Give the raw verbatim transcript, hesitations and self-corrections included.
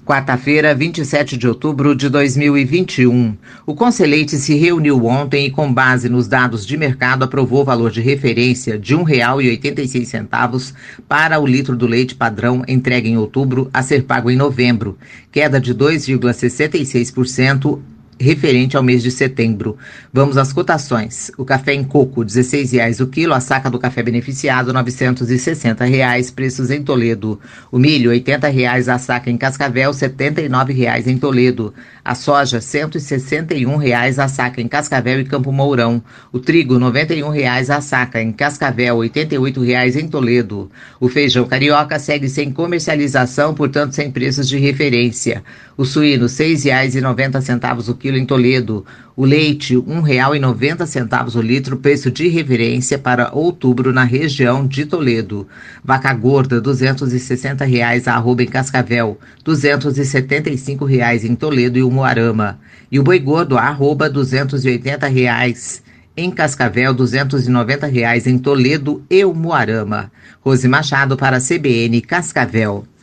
Quarta-feira, vinte e sete de outubro de dois mil e vinte e um. O Conselheite se reuniu ontem e, com base nos dados de mercado, aprovou o valor de referência de um real e oitenta e seis centavos para o litro do leite padrão entregue em outubro a ser pago em novembro, queda de dois vírgula sessenta e seis por cento referente ao mês de setembro. Vamos às cotações. O café em coco, dezesseis reais o quilo. A saca do café beneficiado, novecentos e sessenta reais, preços em Toledo. O milho, oitenta reais a saca em Cascavel, setenta e nove reais em Toledo. A soja, cento e sessenta e um reais a saca em Cascavel e Campo Mourão. O trigo, noventa e um reais a saca em Cascavel, oitenta e oito reais em Toledo. O feijão carioca segue sem comercialização, portanto sem preços de referência. O suíno, seis reais e noventa centavos o quilo em Toledo. O leite, um real e noventa centavos o litro, preço de referência para outubro na região de Toledo. Vaca gorda, duzentos e sessenta reais a arroba em Cascavel, duzentos e setenta e cinco reais em Toledo e Umuarama. E o boi gordo, a arroba, duzentos e oitenta reais em Cascavel, duzentos e noventa reais em Toledo e Umuarama. Rose Machado para a C B N Cascavel.